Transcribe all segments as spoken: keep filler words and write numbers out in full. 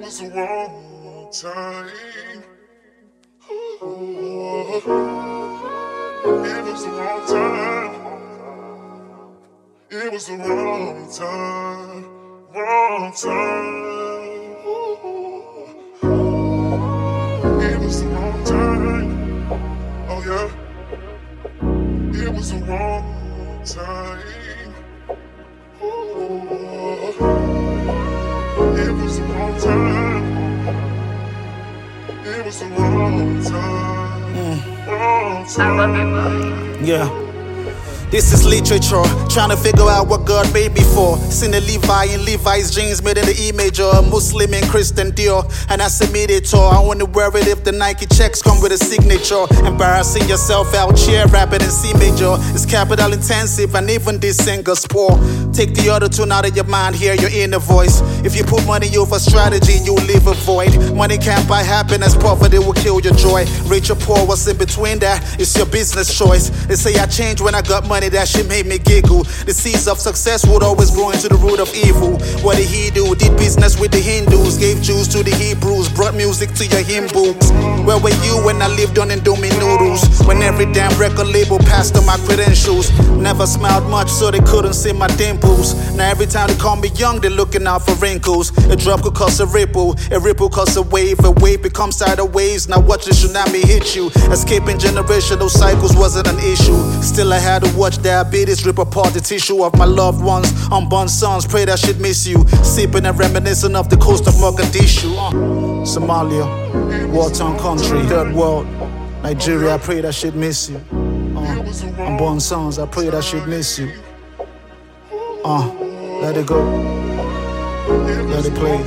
was the wrong time. Ooh, it was the wrong time. It was the wrong time. Wrong time. Ooh, it was the wrong time. Oh yeah. It was the wrong time. Ooh, it was the wrong time. It was the wrong time. Mm. Wrong time. I love you, Bobby. Yeah. This is literature, trying to figure out what God made me for. Seen a Levi in Levi's jeans made in the E major, a Muslim in Christian Dior, and that's a mediator. I only wear it if the Nike checks come with a signature. Embarrassing yourself out here, rapping in C major. It's capital intensive, and even this singer's poor. Take the other tune out of your mind, hear your inner voice. If you put money over strategy, you'll leave a void. Money can't buy happiness, poverty will kill your joy. Rich or poor, what's in between that? It's your business choice. They say I changed when I got money, that shit made me giggle. The seeds of success would always grow into the root of evil. What did he do? Did business with the Hindus, gave Jews to the Hebrews, brought music to your hymn books. Where were you when I lived on Indomie noodles? When every damn record label passed on my credentials. Never smiled much so they couldn't see my dimples. Now every time they call me young, they're looking out for wrinkles. A drop could cause a ripple, a ripple cause a wave, a wave becomes tidal waves. Now watch the tsunami hit you. Escaping generational cycles wasn't an issue. Still I had to watch diabetes rip apart the tissue of my loved ones. Unborn sons, pray that shit miss you. Sipping and reminiscing of the coast of Mogadishu. uh, Somalia, war-torn country, third world. Nigeria, I pray that shit miss you. uh, Unborn sons, I pray that shit miss you. Uh, let it go. Let it play.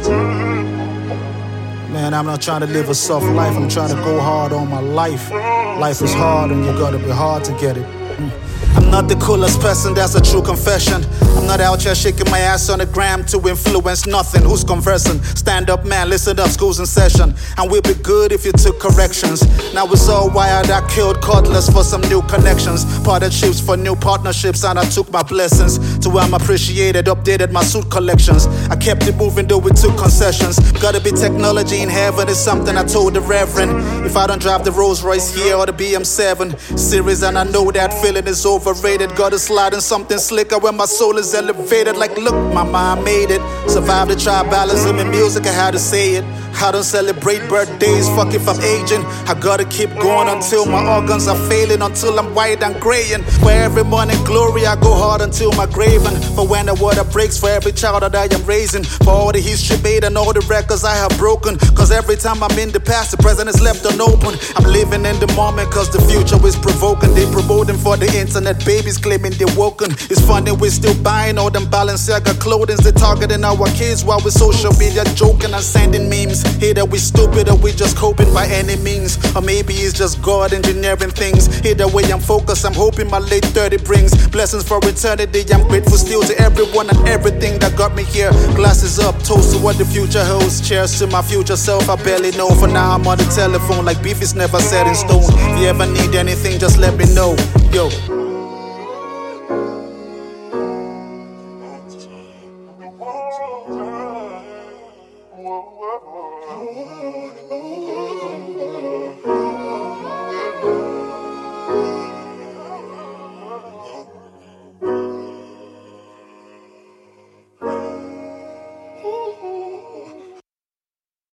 Man, I'm not trying to live a soft life. I'm trying to go hard on my life. Life is hard and you gotta be hard to get it. Mm. I'm not the coolest person, that's a true confession. I'm not out here shaking my ass on the gram to influence nothing. Who's conversing? Stand up, man, listen up, school's in session. And we'll be good if you took corrections. Now it's all wired, I killed cordless for some new connections. Partnerships for new partnerships, and I took my blessings to where I'm appreciated, updated my suit collections. I kept it moving though we took concessions. Gotta be technology in heaven is something I told the reverend. If I don't drive the Rolls Royce here or the B M seven series, and I know that feeling is overrated. Gotta slide in something slicker when my soul is elevated. Like look, mama, I made it. Survived the tribalism in music, I had to say it. I don't celebrate birthdays, fuck if I'm aging. I gotta keep going until my organs are failing, until I'm white and graying. For every morning glory, I go hard until my grave. And for when the water breaks, for every child that I am raising. For all the history made and all the records I have broken. Cause every time I'm in the past, the present is left unopened. I'm living in the moment cause the future is provoking. They promoting for the internet, babies claiming they're woken. It's funny we're still buying all them Balenciaga clothing. They're targeting our kids while with social media joking and sending memes. Either we stupid or we just coping by any means. Or maybe it's just God engineering things. Either way I'm focused, I'm hoping my late thirty brings blessings for eternity. I'm grateful still to everyone and everything that got me here. Glasses up, toast to what the future holds. Cheers to my future self, I barely know. For now I'm on the telephone like beef is never set in stone. If you ever need anything, just let me know. Yo.